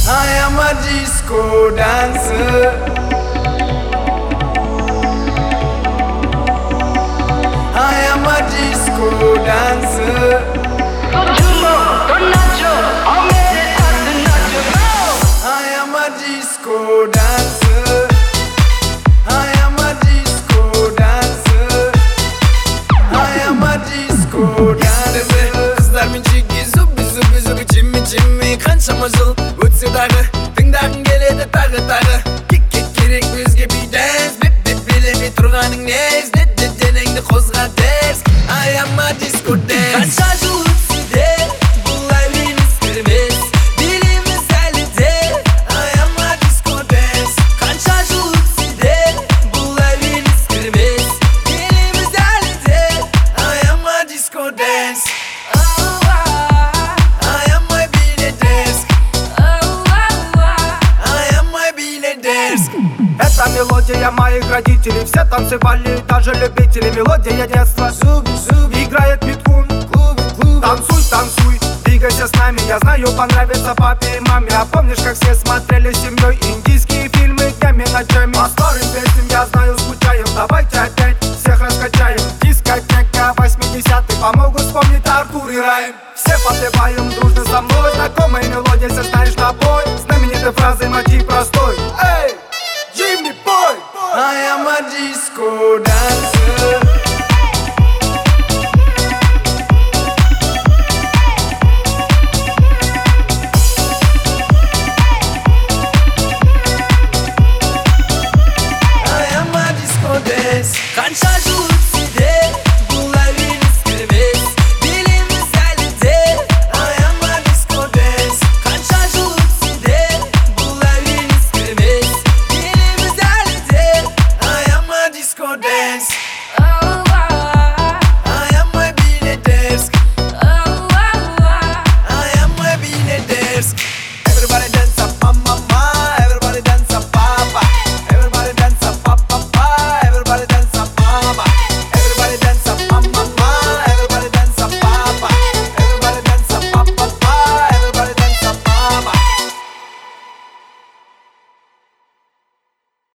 I am a disco dancer. I am a disco dancer. I am a disco dancer. I am a disco dancer. I am a disco dancer. Kızlar minçiki zubi zubi zubi çimmi çimmi kançama jıl ötse дағы тыңдағың келеді тағы тағы кекке керек өзге би дәнс беп билемей тұрғаның нез денеңді қозға терс I am a disco dance. Қанша жыл өтсе де бұл әуен ескірмес билейміз әлі де I am a disco dance. Қанша жыл өтсе де бұл әуен ескірмес билейміз әлі де I am a disco dance. Это мелодия моих родителей. Все танцевали, даже любители. Мелодия детства. Зуби, играет биткун. Танцуй, танцуй, двигайся с нами. Я знаю, понравится папе и маме. А помнишь, как все смотрели с семьей индийские фильмы днями ночами? По старым песням, я знаю, скучаем. Давайте опять всех раскачаем. Дискотека 80-х помогут вспомнить Артур и Райм. Все подпеваем дружно со мной. Знакомая мелодия, все знаешь набой. Знаменитой фразой мотив простой. Эй! Jimmy boy, I am a disco dancer.